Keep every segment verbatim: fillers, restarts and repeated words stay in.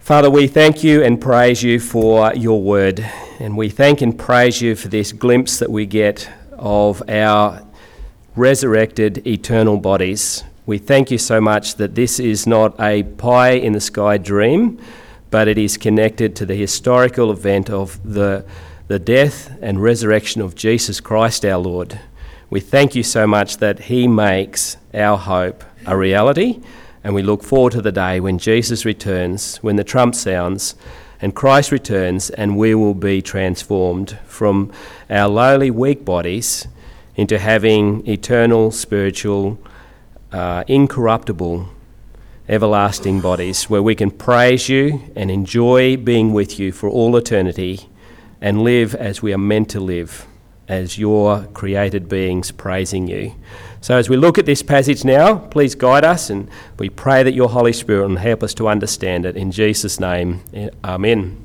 Father, we thank you and praise you for your word, and we thank and praise you for this glimpse that we get of our resurrected eternal bodies. We thank you so much that this is not a pie-in-the-sky dream, but it is connected to the historical event of the, the death and resurrection of Jesus Christ our Lord. We thank you so much that he makes our hope a reality, and we look forward to the day when Jesus returns, when the trump sounds, and Christ returns, and we will be transformed from our lowly, weak bodies into having eternal, spiritual, uh, incorruptible, everlasting bodies where we can praise you and enjoy being with you for all eternity and live as we are meant to live, as your created beings praising you. So as we look at this passage now, please guide us, and we pray that your Holy Spirit will help us to understand it. In Jesus' name, amen.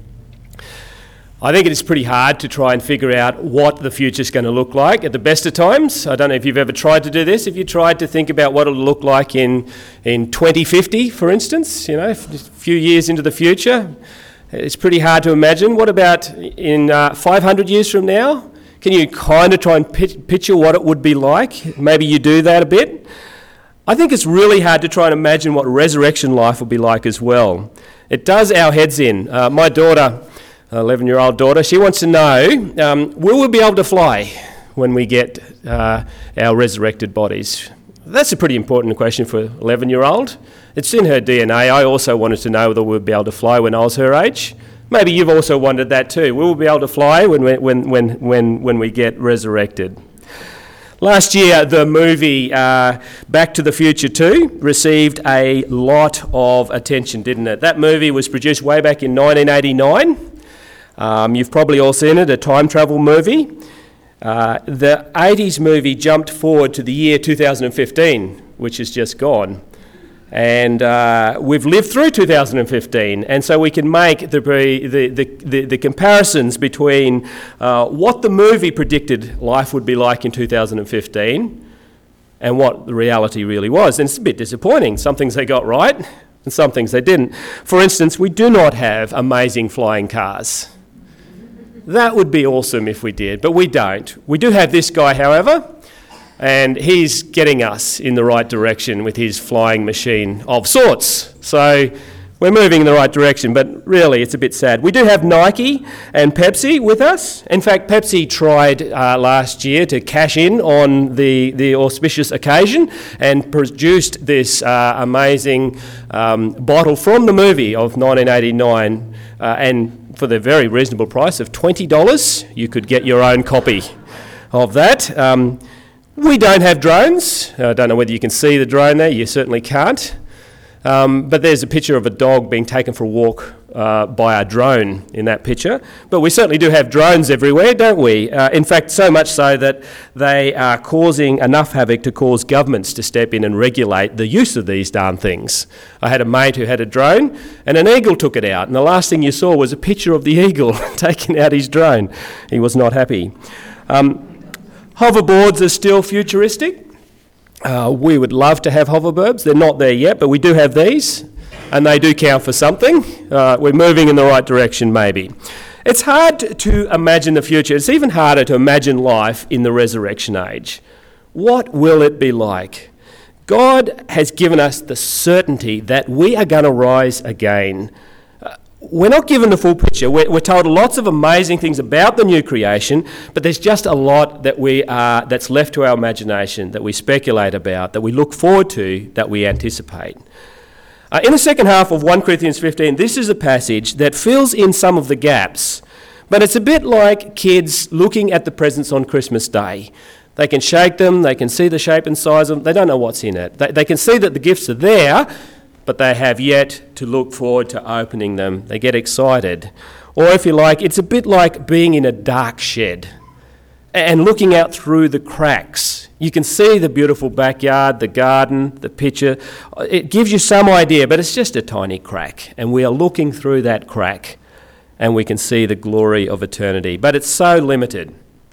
I think it is pretty hard to try and figure out what the future is going to look like at the best of times. I don't know if you've ever tried to do this. If you tried to think about what it'll look like in, in twenty fifty, for instance, you know, a few years into the future, it's pretty hard to imagine. What about in uh, five hundred years from now? Can you kind of try and picture what it would be like? Maybe you do that a bit. I think it's really hard to try and imagine what resurrection life will be like as well. It does our heads in. Uh, my daughter, eleven-year-old daughter, she wants to know, um, will we be able to fly when we get uh, our resurrected bodies? That's a pretty important question for an eleven-year-old. It's in her D N A. I also wanted to know whether we'd be able to fly when I was her age. Maybe you've also wondered that too. Will we be able to fly when we, when, when, when, when we get resurrected? Last year, the movie uh, Back to the Future two received a lot of attention, didn't it? That movie was produced way back in nineteen eighty-nine. Um, you've probably all seen it, a time travel movie. Uh, the eighties movie jumped forward to the year two thousand fifteen, which is just gone. And uh, we've lived through two thousand fifteen, and so we can make the the the, the, the comparisons between uh, what the movie predicted life would be like in two thousand fifteen and what the reality really was. And it's a bit disappointing. Some things they got right, and some things they didn't. For instance, we do not have amazing flying cars. That would be awesome if we did, but we don't. We do have this guy, however, and he's getting us in the right direction with his flying machine of sorts. So we're moving in the right direction, but really it's a bit sad. We do have Nike and Pepsi with us. In fact, Pepsi tried uh, last year to cash in on the, the auspicious occasion and produced this uh, amazing um, bottle from the movie of nineteen eighty-nine, uh, and for the very reasonable price of twenty dollars, you could get your own copy of that. Um, We don't have drones. I don't know whether you can see the drone there. You certainly can't. Um, but there's a picture of a dog being taken for a walk uh, by a drone in that picture. But we certainly do have drones everywhere, don't we? Uh, in fact, so much so that they are causing enough havoc to cause governments to step in and regulate the use of these darn things. I had a mate who had a drone, and an eagle took it out. And the last thing you saw was a picture of the eagle taking out his drone. He was not happy. Um, Hoverboards are still futuristic. Uh, we would love to have hoverboards. They're not there yet, but we do have these, and they do count for something. Uh, we're moving in the right direction, maybe. It's hard to imagine the future. It's even harder to imagine life in the resurrection age. What will it be like? God has given us the certainty that we are going to rise again. We're not given the full picture. We're, we're told lots of amazing things about the new creation, but there's just a lot that we are, that's left to our imagination, that we speculate about, that we look forward to, that we anticipate. Uh, in the second half of First Corinthians fifteen, this is a passage that fills in some of the gaps, but it's a bit like kids looking at the presents on Christmas Day. They can shake them, they can see the shape and size of them, they don't know what's in it. They, they can see that the gifts are there, but they have yet to look forward to opening them. They get excited. Or if you like, it's a bit like being in a dark shed and looking out through the cracks. You can see the beautiful backyard, the garden, the picture. It gives you some idea, but it's just a tiny crack. And we are looking through that crack and we can see the glory of eternity. But it's so limited.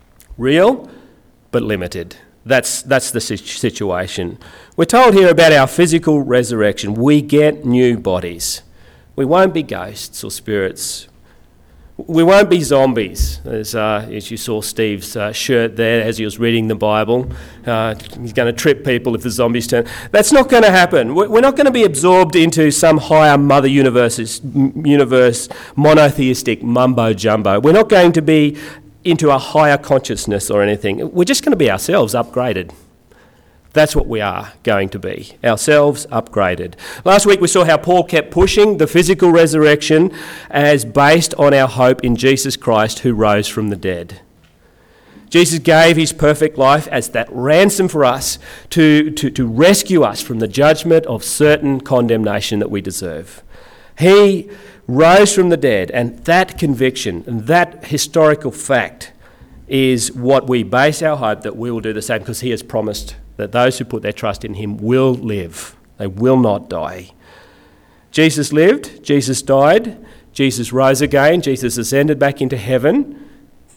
Real, but limited. That's that's the situation. We're told here about our physical resurrection. We get new bodies. We won't be ghosts or spirits. We won't be zombies, as, uh, as you saw Steve's uh, shirt there as he was reading the Bible. Uh, he's going to trip people if the zombies turn. That's not going to happen. We're not going to be absorbed into some higher mother universe, universe monotheistic mumbo-jumbo. We're not going to be into a higher consciousness or anything. We're just going to be ourselves upgraded. That's what we are going to be, ourselves upgraded. Last week we saw how Paul kept pushing the physical resurrection as based on our hope in Jesus Christ who rose from the dead. Jesus gave his perfect life as that ransom for us to, to, to rescue us from the judgment of certain condemnation that we deserve. He rose from the dead, and that conviction and that historical fact is what we base our hope that we will do the same, because he has promised that those who put their trust in him will live. They will not die. Jesus lived, Jesus died, Jesus rose again, Jesus ascended back into heaven.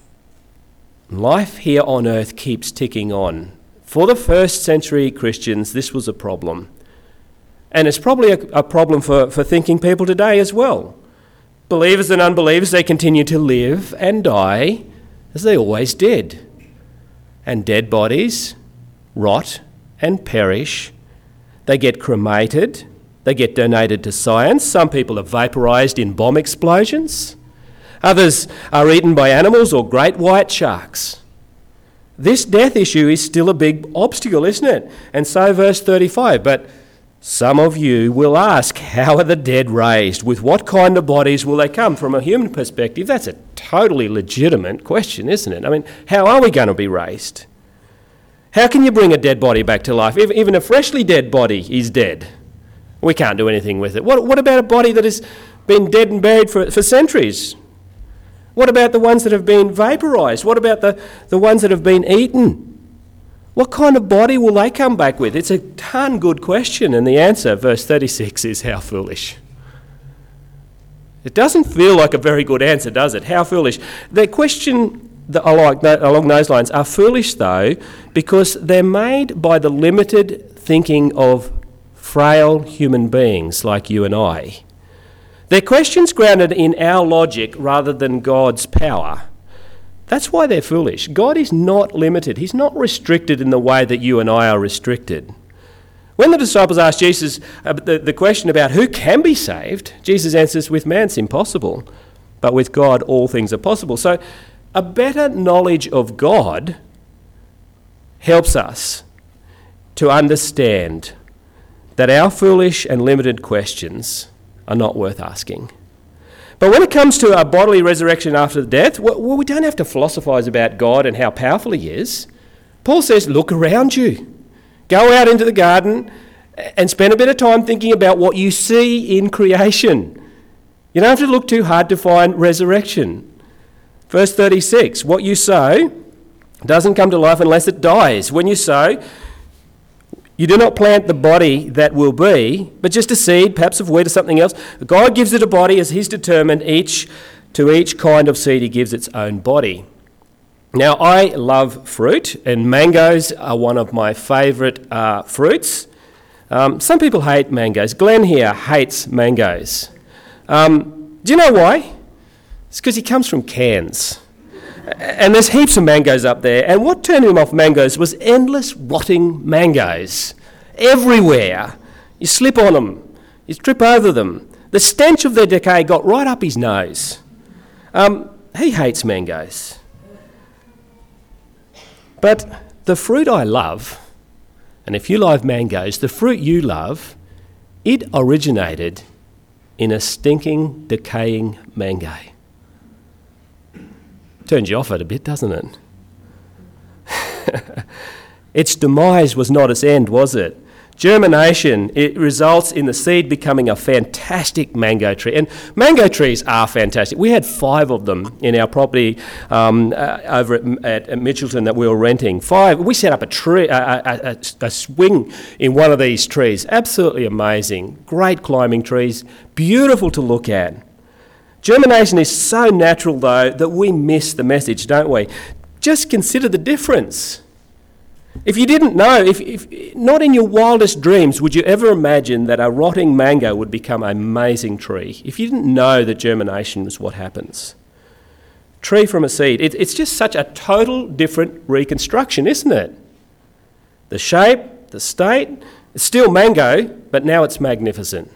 Life here on earth keeps ticking on. For the first century Christians, this was a problem. And it's probably a, a problem for, for thinking people today as well. Believers and unbelievers, they continue to live and die as they always did. And dead bodies rot and perish. They get cremated. They get donated to science. Some people are vaporised in bomb explosions. Others are eaten by animals or great white sharks. This death issue is still a big obstacle, isn't it? And so verse thirty-five, but some of you will ask, how are the dead raised? With what kind of bodies will they come? From a human perspective, that's a totally legitimate question, isn't it? I mean, how are we going to be raised? How can you bring a dead body back to life? Even a freshly dead body is dead. We can't do anything with it. What, what about a body that has been dead and buried for, for centuries? What about the ones that have been vaporised? What about the, the ones that have been eaten? What kind of body will they come back with? It's a darn good question, and the answer, verse thirty-six, is how foolish. It doesn't feel like a very good answer, does it? How foolish. The question that along, along those lines are foolish, though, because they're made by the limited thinking of frail human beings like you and I. They're questions grounded in our logic rather than God's power. That's why they're foolish. God is not limited. He's not restricted in the way that you and I are restricted. When the disciples asked Jesus uh, the, the question about who can be saved, Jesus answers, with man it's impossible, but with God all things are possible. So a better knowledge of God helps us to understand that our foolish and limited questions are not worth asking. But when it comes to a bodily resurrection after death, well, we don't have to philosophise about God and how powerful he is. Paul says, look around you. Go out into the garden and spend a bit of time thinking about what you see in creation. You don't have to look too hard to find resurrection. Verse thirty-six, what you sow doesn't come to life unless it dies. When you sow, you do not plant the body that will be, but just a seed, perhaps of wheat or something else. God gives it a body as he's determined. Each to each kind of seed he gives its own body. Now, I love fruit, and mangoes are one of my favourite uh, fruits. Um, some people hate mangoes. Glenn here hates mangoes. Um, do you know why? It's because he comes from Cairns. And there's heaps of mangoes up there. And what turned him off mangoes was endless rotting mangoes everywhere. You slip on them. You trip over them. The stench of their decay got right up his nose. Um, he hates mangoes. But the fruit I love, and if you love mangoes, the fruit you love, it originated in a stinking, decaying mango. Turns you off it a bit, doesn't it? Its demise was not its end, was it? Germination, it results in the seed becoming a fantastic mango tree. And mango trees are fantastic. We had five of them in our property um, uh, over at, at, at Mitchelton that we were renting. Five. We set up a tree, a, a, a, a swing in one of these trees. Absolutely amazing. Great climbing trees. Beautiful to look at. Germination is so natural, though, that we miss the message, don't we? Just consider the difference. If you didn't know, if, if not in your wildest dreams would you ever imagine that a rotting mango would become an amazing tree. If you didn't know that germination was what happens. Tree from a seed. It, it's just such a total different reconstruction, isn't it? The shape, the state, it's still mango, but now it's magnificent.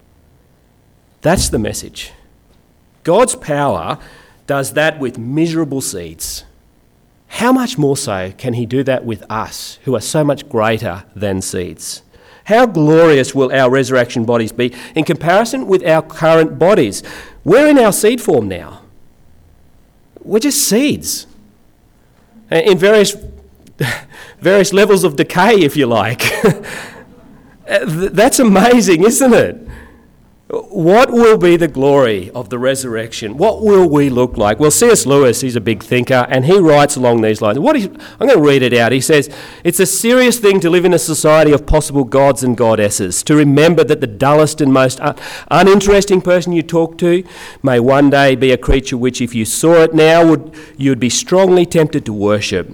That's the message. God's power does that with miserable seeds. How much more so can he do that with us, who are so much greater than seeds? How glorious will our resurrection bodies be in comparison with our current bodies? We're in our seed form now. We're just seeds. In various, various levels of decay, if you like. That's amazing, isn't it? What will be the glory of the resurrection? What will we look like? Well, C S Lewis, he's a big thinker, and he writes along these lines. What he, I'm going to read it out. He says, "It's a serious thing to live in a society of possible gods and goddesses, to remember that the dullest and most un- uninteresting person you talk to may one day be a creature which, if you saw it now, would you'd be strongly tempted to worship.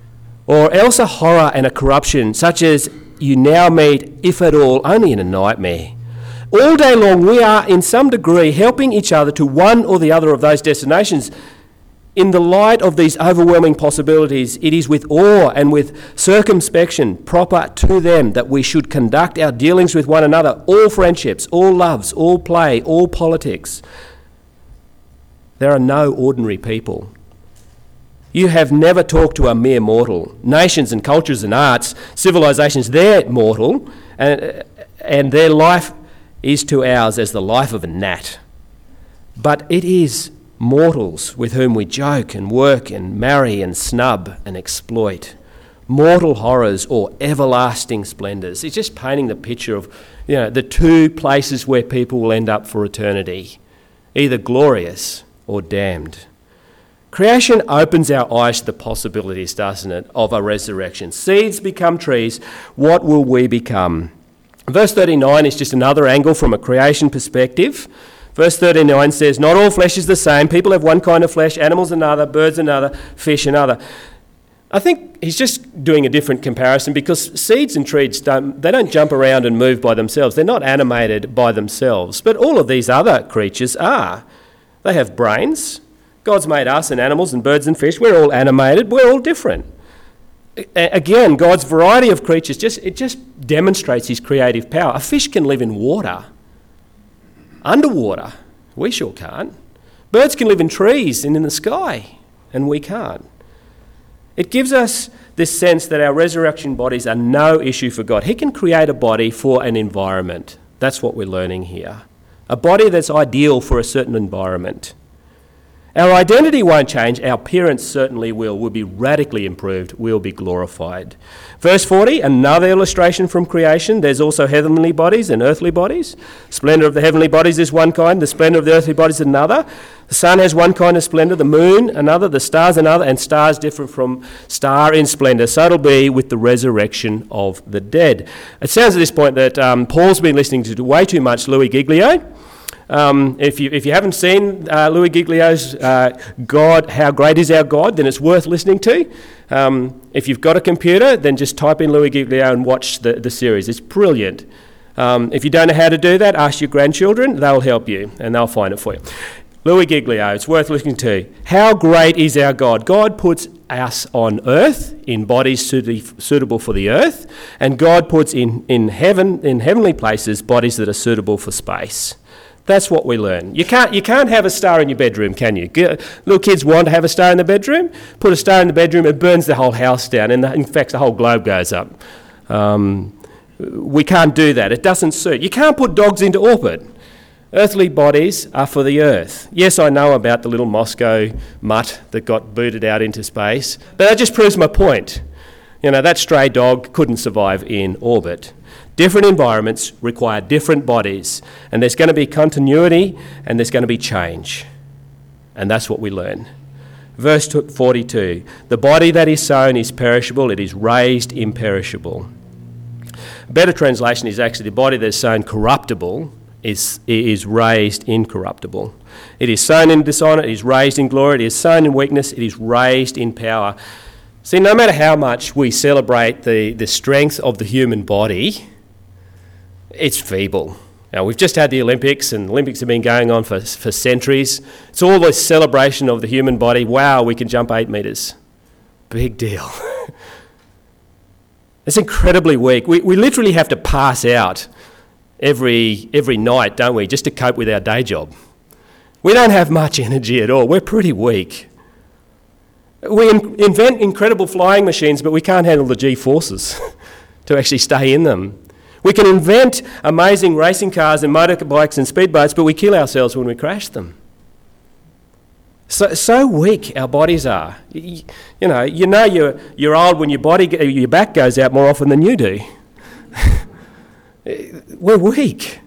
Or else a horror and a corruption such as you now meet, if at all, only in a nightmare. All day long we are in some degree helping each other to one or the other of those destinations. In the light of these overwhelming possibilities, it is with awe and with circumspection proper to them that we should conduct our dealings with one another, all friendships, all loves, all play, all politics. There are no ordinary people. You have never talked to a mere mortal. Nations and cultures and arts, civilizations, they're mortal, and, and their life is to ours as the life of a gnat. But it is mortals with whom we joke and work and marry and snub and exploit. Mortal horrors or everlasting splendours. It's just painting the picture of, you know, the two places where people will end up for eternity, either glorious or damned. Creation opens our eyes to the possibilities, doesn't it, of a resurrection. Seeds become trees. What will we become? Verse thirty-nine is just another angle from a creation perspective. Verse thirty-nine says, "Not all flesh is the same. People have one kind of flesh, animals another, birds another, fish another." I think he's just doing a different comparison because seeds and trees, don't, they don't jump around and move by themselves. They're not animated by themselves. But all of these other creatures are. They have brains. God's made us and animals and birds and fish. We're all animated. We're all different. Again, God's variety of creatures, just it just demonstrates his creative power. A fish can live in water, underwater. We sure can't. Birds can live in trees and in the sky, and we can't. It gives us this sense that our resurrection bodies are no issue for God. He can create a body for an environment. That's what we're learning here. A body that's ideal for a certain environment. Our identity won't change, our appearance certainly will. We'll be radically improved, we'll be glorified. Verse forty, another illustration from creation. There's also heavenly bodies and earthly bodies. Splendour of the heavenly bodies is one kind, the splendour of the earthly bodies is another. The sun has one kind of splendour, the moon another, the stars another, and stars differ from star in splendour. So it'll be with the resurrection of the dead. It sounds at this point that um, Paul's been listening to way too much Louis Giglio. Um, if you if you haven't seen uh, Louis Giglio's uh, God, How Great Is Our God, then it's worth listening to. Um, if you've got a computer, then just type in Louis Giglio and watch the, the series. It's brilliant. Um, if you don't know how to do that, ask your grandchildren. They'll help you and they'll find it for you. Louis Giglio, it's worth listening to. How great is our God? God puts us on earth in bodies suitable for the earth, and God puts in, in heaven, in heavenly places, bodies that are suitable for space. That's what we learn. You can't you can't have a star in your bedroom, can you? Little kids want to have a star in the bedroom. Put a star in the bedroom, it burns the whole house down, and the, in fact the whole globe goes up. Um, we can't do that. It doesn't suit. You can't put dogs into orbit. Earthly bodies are for the earth. Yes, I know about the little Moscow mutt that got booted out into space, but that just proves my point. You know, that stray dog couldn't survive in orbit. Different environments require different bodies, and there's going to be continuity and there's going to be change. And that's what we learn. Verse forty-two, the body that is sown is perishable, it is raised imperishable. A better translation is actually the body that is sown corruptible is, is raised incorruptible. It is sown in dishonour, it is raised in glory, it is sown in weakness, it is raised in power. See, no matter how much we celebrate the, the strength of the human body, it's feeble. Now, we've just had the Olympics, and Olympics have been going on for, for centuries. It's all this celebration of the human body. Wow, we can jump eight metres. Big deal. It's incredibly weak. We, we literally have to pass out every, every night, don't we, just to cope with our day job. We don't have much energy at all. We're pretty weak. We in- invent incredible flying machines, but we can't handle the G-forces to actually stay in them. We can invent amazing racing cars and motorbikes and speedboats, but we kill ourselves when we crash them. So, so weak our bodies are. You, you know, you know you're, you're old when your body, your back goes out more often than you do. We're weak.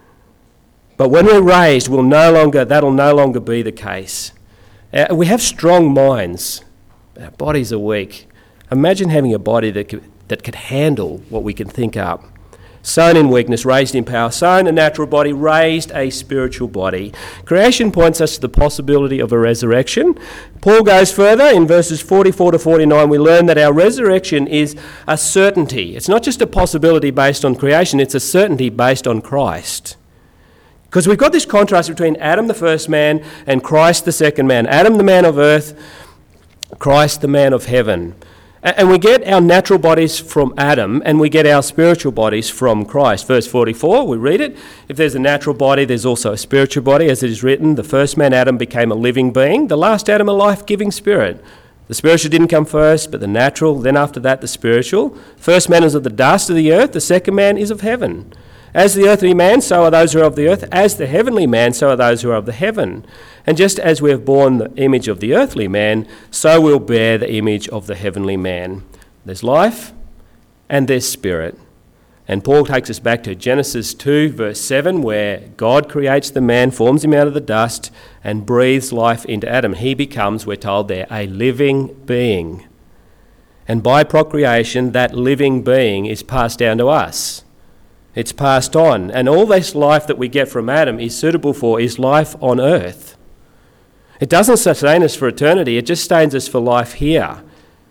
But when we're raised, we'll no longer, that'll no longer be the case. Uh, we have strong minds. Our bodies are weak. Imagine having a body that could, that could handle what we can think up. Sown in weakness, raised in power. Sown a natural body, raised a spiritual body. Creation points us to the possibility of a resurrection. Paul goes further. In verses forty-four to forty-nine, we learn that our resurrection is a certainty. It's not just a possibility based on creation, it's a certainty based on Christ. Because we've got this contrast between Adam, the first man, and Christ, the second man. Adam, the man of earth, Christ, the man of heaven. And we get our natural bodies from Adam, and we get our spiritual bodies from Christ. Verse forty-four, we read it. If there's a natural body, there's also a spiritual body. As it is written, the first man, Adam, became a living being. The last Adam, a life-giving spirit. The spiritual didn't come first, but the natural. Then after that, the spiritual. First man is of the dust of the earth. The second man is of heaven. As the earthly man, so are those who are of the earth. As the heavenly man, so are those who are of the heaven. And just as we have borne the image of the earthly man, so we'll bear the image of the heavenly man. There's life and there's spirit. And Paul takes us back to Genesis two, verse seven, where God creates the man, forms him out of the dust, and breathes life into Adam. He becomes, we're told there, a living being. And by procreation, that living being is passed down to us. It's passed on. And all this life that we get from Adam is suitable for is life on earth. It doesn't sustain us for eternity, it just sustains us for life here.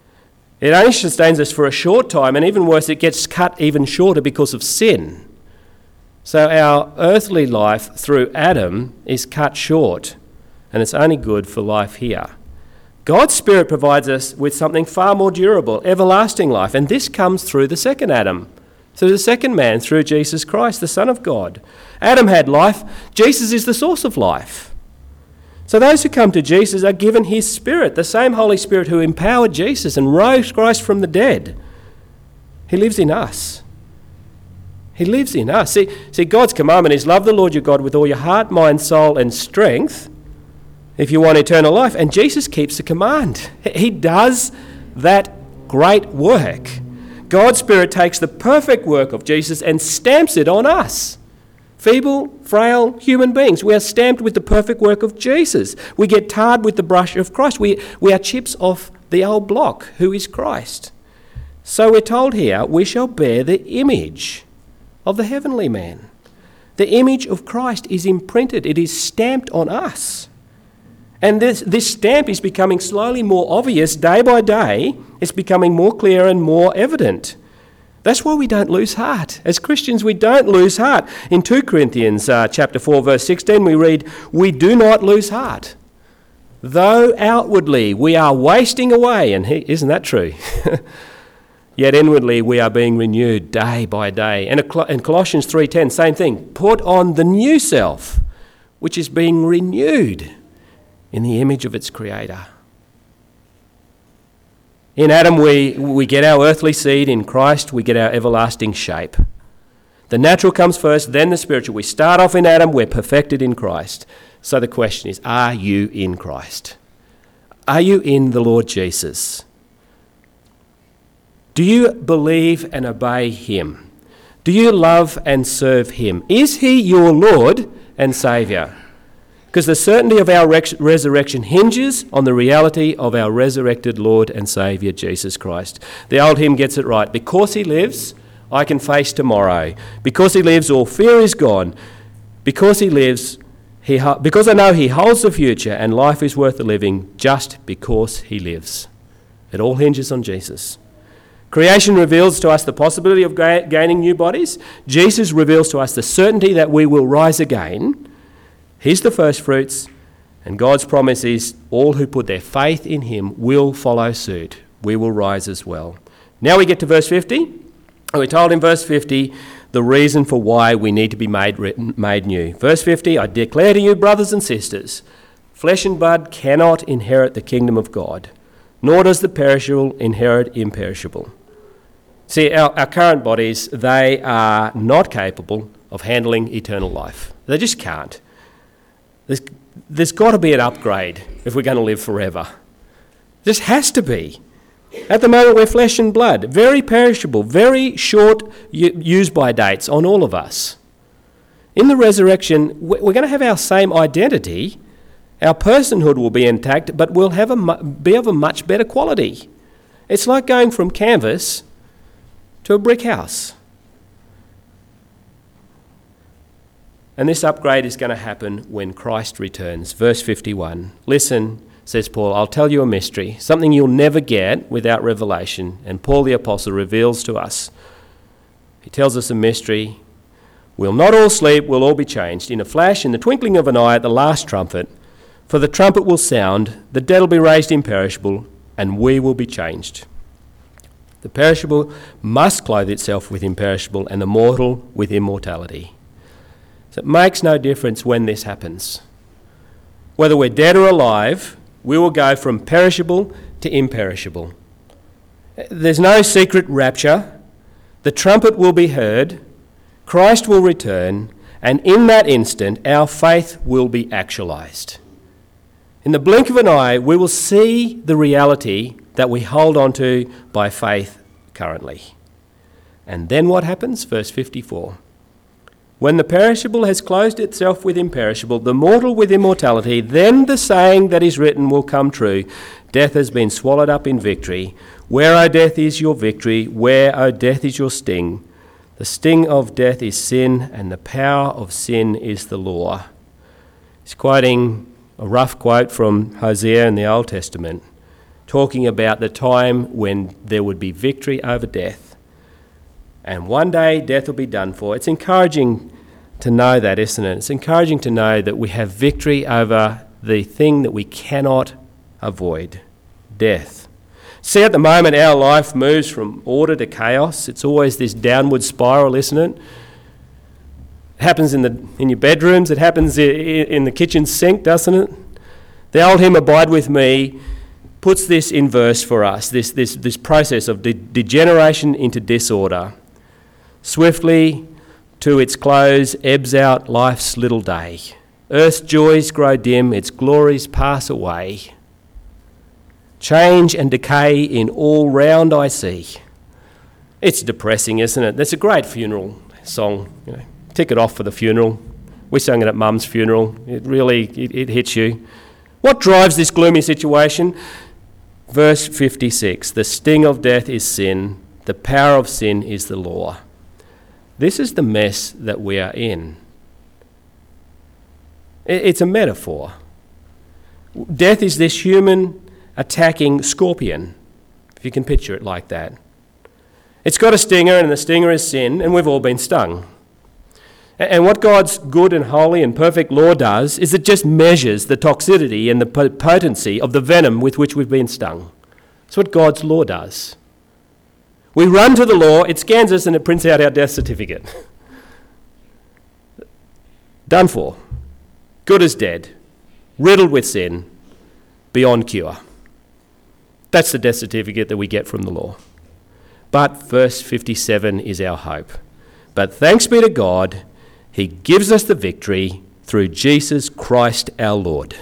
It only sustains us for a short time, and even worse, it gets cut even shorter because of sin. So our earthly life through Adam is cut short, and it's only good for life here. God's Spirit provides us with something far more durable, everlasting life, and this comes through the second Adam, through the second man, through Jesus Christ, the Son of God. Adam had life. Jesus is the source of life. So those who come to Jesus are given his Spirit, the same Holy Spirit who empowered Jesus and rose Christ from the dead. He lives in us. He lives in us. See, see, God's commandment is love the Lord your God with all your heart, mind, soul and strength if you want eternal life. And Jesus keeps the command. He does that great work. God's Spirit takes the perfect work of Jesus and stamps it on us. Feeble, frail human beings. We are stamped with the perfect work of Jesus. We get tarred with the brush of Christ. We, we are chips off the old block, who is Christ. So we're told here, we shall bear the image of the heavenly man. The image of Christ is imprinted. It is stamped on us. And this, this stamp is becoming slowly more obvious day by day. It's becoming more clear and more evident. That's why we don't lose heart. As Christians, we don't lose heart. In Second Corinthians uh, chapter four, verse sixteen, we read, "We do not lose heart, though outwardly we are wasting away." And he, isn't that true? Yet inwardly we are being renewed day by day. And in Colossians three ten, same thing. Put on the new self, which is being renewed in the image of its Creator. In Adam, we, we get our earthly seed. In Christ, we get our everlasting shape. The natural comes first, then the spiritual. We start off in Adam, we're perfected in Christ. So the question is, are you in Christ? Are you in the Lord Jesus? Do you believe and obey him? Do you love and serve him? Is he your Lord and Saviour? Because the certainty of our res- resurrection hinges on the reality of our resurrected Lord and Saviour, Jesus Christ. The old hymn gets it right. Because he lives, I can face tomorrow. Because he lives, all fear is gone. Because he lives, he ho- because I know he holds the future and life is worth the living just because he lives. It all hinges on Jesus. Creation reveals to us the possibility of ga- gaining new bodies. Jesus reveals to us the certainty that we will rise again. He's the first fruits, and God's promise is all who put their faith in him will follow suit. We will rise as well. Now we get to verse fifty. We're told in verse fifty the reason for why we need to be made, made new. Verse fifty, I declare to you, brothers and sisters, flesh and blood cannot inherit the kingdom of God, nor does the perishable inherit imperishable. See, our, our current bodies, they are not capable of handling eternal life. They just can't. There's, there's got to be an upgrade if we're going to live forever. There just has to be. At the moment, we're flesh and blood, very perishable, very short use-by dates on all of us. In the resurrection, we're going to have our same identity. Our personhood will be intact, but we'll have a, be of a much better quality. It's like going from canvas to a brick house. And this upgrade is going to happen when Christ returns. Verse fifty-one. Listen, says Paul, I'll tell you a mystery, something you'll never get without revelation. And Paul the Apostle reveals to us. He tells us a mystery. We'll not all sleep, we'll all be changed. In a flash, in the twinkling of an eye, at the last trumpet. For the trumpet will sound, the dead will be raised imperishable, and we will be changed. The perishable must clothe itself with imperishable, and the mortal with immortality. So it makes no difference when this happens. Whether we're dead or alive, we will go from perishable to imperishable. There's no secret rapture. The trumpet will be heard, Christ will return, and in that instant our faith will be actualised. In the blink of an eye, we will see the reality that we hold on to by faith currently. And then what happens? Verse fifty-four. When the perishable has clothed itself with imperishable, the mortal with immortality, then the saying that is written will come true. Death has been swallowed up in victory. Where, O death, is your victory? Where, O death, is your sting? The sting of death is sin, and the power of sin is the law. He's quoting a rough quote from Hosea in the Old Testament, talking about the time when there would be victory over death. And one day death will be done for. It's encouraging to know that, isn't it? It's encouraging to know that we have victory over the thing that we cannot avoid, death. See, at the moment our life moves from order to chaos. It's always this downward spiral, isn't it? It happens in the in your bedrooms. It happens in the kitchen sink, doesn't it? The old hymn, Abide With Me, puts this in verse for us, this, this, this process of de- degeneration into disorder. Swiftly to its close ebbs out life's little day. Earth's joys grow dim, its glories pass away. Change and decay in all round I see. It's depressing, isn't it? That's a great funeral song. You know, tick it off for the funeral. We sang it at Mum's funeral. It really, it, it hits you. What drives this gloomy situation? Verse fifty-six, the sting of death is sin, the power of sin is the law. This is the mess that we are in. It's a metaphor. Death is this human attacking scorpion, if you can picture it like that. It's got a stinger, and the stinger is sin, and we've all been stung. And what God's good and holy and perfect law does is it just measures the toxicity and the potency of the venom with which we've been stung. That's what God's law does. We run to the law, it scans us, and it prints out our death certificate. Done for. Good as dead. Riddled with sin. Beyond cure. That's the death certificate that we get from the law. But verse fifty-seven is our hope. But thanks be to God, he gives us the victory through Jesus Christ our Lord.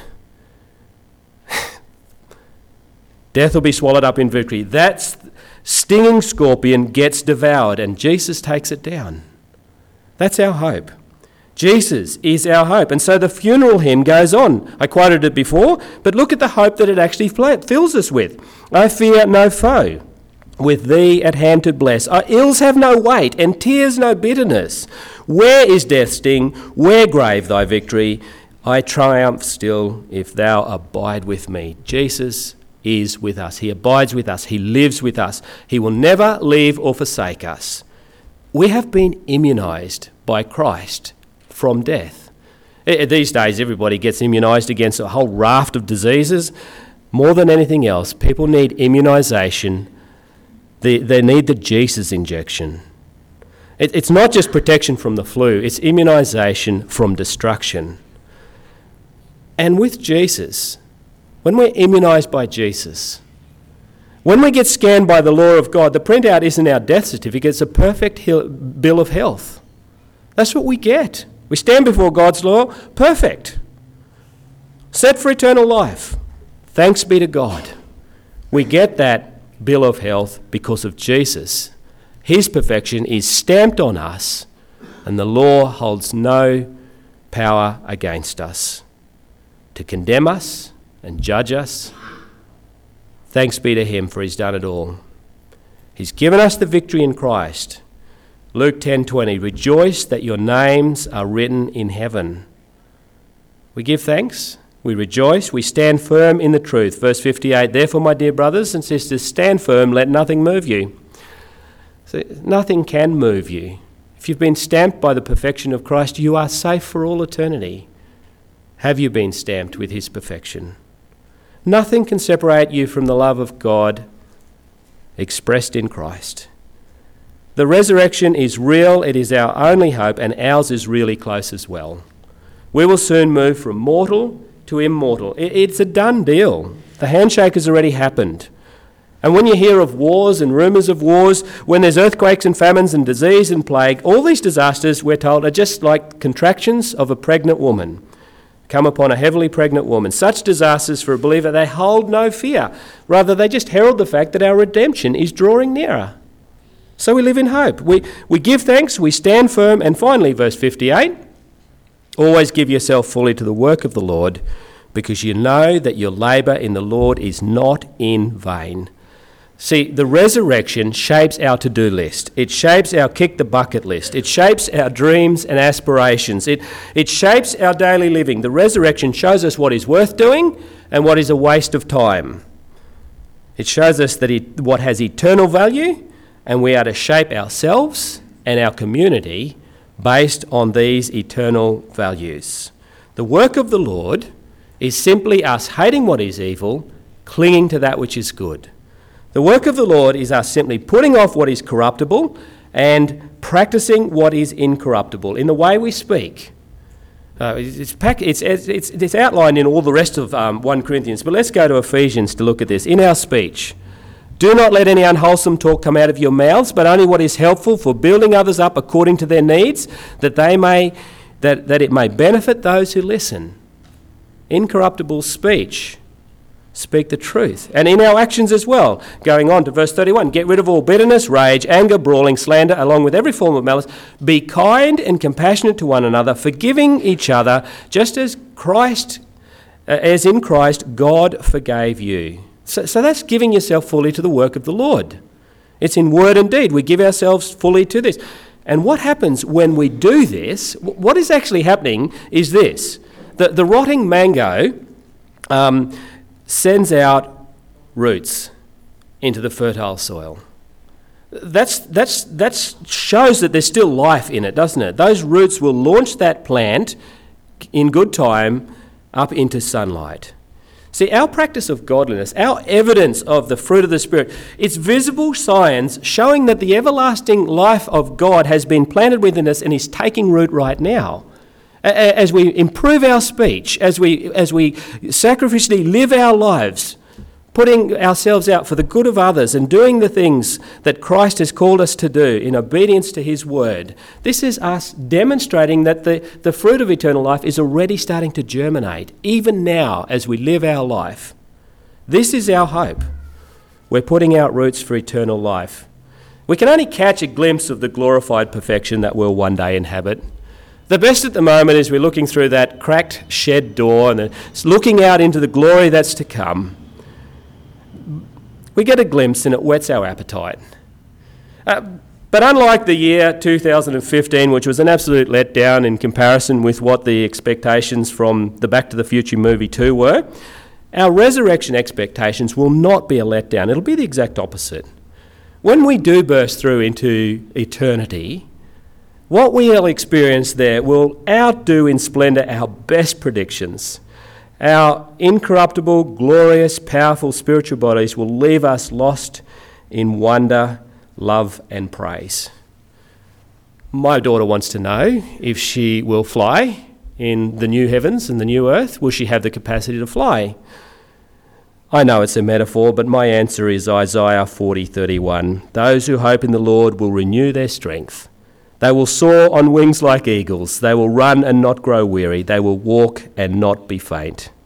Death will be swallowed up in victory. That stinging scorpion gets devoured and Jesus takes it down. That's our hope. Jesus is our hope. And so the funeral hymn goes on. I quoted it before, but look at the hope that it actually fills us with. I fear no foe, with thee at hand to bless. Our ills have no weight, and tears no bitterness. Where is death's sting? Where, grave, thy victory? I triumph still if thou abide with me. Jesus is with us. He abides with us. He lives with us. He will never leave or forsake us. We have been immunised by Christ from death. These days, everybody gets immunised against a whole raft of diseases. More than anything else, people need immunisation. They, they need the Jesus injection. It, it's not just protection from the flu, it's immunisation from destruction. And with Jesus, when we're immunised by Jesus, when we get scanned by the law of God, the printout isn't our death certificate, it's a perfect heal- bill of health. That's what we get. We stand before God's law, perfect. Set for eternal life. Thanks be to God. We get that bill of health because of Jesus. His perfection is stamped on us, and the law holds no power against us to condemn us and judge us. Thanks be to him, for he's done it all. He's given us the victory in Christ. Luke ten twenty, rejoice that your names are written in heaven. We give thanks, we rejoice, we stand firm in the truth. Verse fifty-eight, therefore, my dear brothers and sisters, stand firm, let nothing move you. So nothing can move you. If you've been stamped by the perfection of Christ, you are safe for all eternity. Have you been stamped with his perfection? Nothing can separate you from the love of God expressed in Christ. The resurrection is real, it is our only hope, and ours is really close as well. We will soon move from mortal to immortal. It's a done deal. The handshake has already happened. And when you hear of wars and rumours of wars, when there's earthquakes and famines and disease and plague, all these disasters, we're told, are just like contractions of a pregnant woman. Come upon a heavily pregnant woman. Such disasters for a believer, they hold no fear. Rather, they just herald the fact that our redemption is drawing nearer. So we live in hope. We, we give thanks, we stand firm, and finally, verse fifty-eight, always give yourself fully to the work of the Lord, because you know that your labour in the Lord is not in vain. See, the resurrection shapes our to-do list. It shapes our kick-the-bucket list. It shapes our dreams and aspirations. It, it shapes our daily living. The resurrection shows us what is worth doing and what is a waste of time. It shows us that it, what has eternal value, and we are to shape ourselves and our community based on these eternal values. The work of the Lord is simply us hating what is evil, clinging to that which is good. The work of the Lord is us simply putting off what is corruptible and practicing what is incorruptible in the way we speak. Uh, it's, it's, it's, it's outlined in all the rest of um, First Corinthians, but let's go to Ephesians to look at this. In our speech, do not let any unwholesome talk come out of your mouths, but only what is helpful for building others up according to their needs, that they may that, that it may benefit those who listen. Incorruptible speech. Speak the truth. And in our actions as well. Going on to verse thirty-one, get rid of all bitterness, rage, anger, brawling, slander, along with every form of malice. Be kind and compassionate to one another, forgiving each other, just as Christ, uh, as in Christ, God forgave you. So, so that's giving yourself fully to the work of the Lord. It's in word and deed. We give ourselves fully to this. And what happens when we do this, what is actually happening is this. The, the rotting mango um, sends out roots into the fertile soil. That's, that's, that shows that there's still life in it, doesn't it? Those roots will launch that plant in good time up into sunlight. See, our practice of godliness, our evidence of the fruit of the Spirit, it's visible signs showing that the everlasting life of God has been planted within us and is taking root right now. As we improve our speech, as we as we sacrificially live our lives, putting ourselves out for the good of others and doing the things that Christ has called us to do in obedience to his word, this is us demonstrating that the, the fruit of eternal life is already starting to germinate, even now as we live our life. This is our hope. We're putting out roots for eternal life. We can only catch a glimpse of the glorified perfection that we'll one day inhabit. The best at the moment is we're looking through that cracked shed door and it's looking out into the glory that's to come. We get a glimpse and it whets our appetite. Uh, but unlike the year two thousand fifteen, which was an absolute letdown in comparison with what the expectations from the Back to the Future movie two were, Our resurrection expectations will not be a letdown. It'll be the exact opposite. When we do burst through into eternity, what we'll experience there will outdo in splendour our best predictions. Our incorruptible, glorious, powerful spiritual bodies will leave us lost in wonder, love and praise. My daughter wants to know if she will fly in the new heavens and the new earth. Will she have the capacity to fly? I know it's a metaphor, but my answer is Isaiah forty thirty-one. Those who hope in the Lord will renew their strength. They will soar on wings like eagles. They will run and not grow weary. They will walk and not be faint.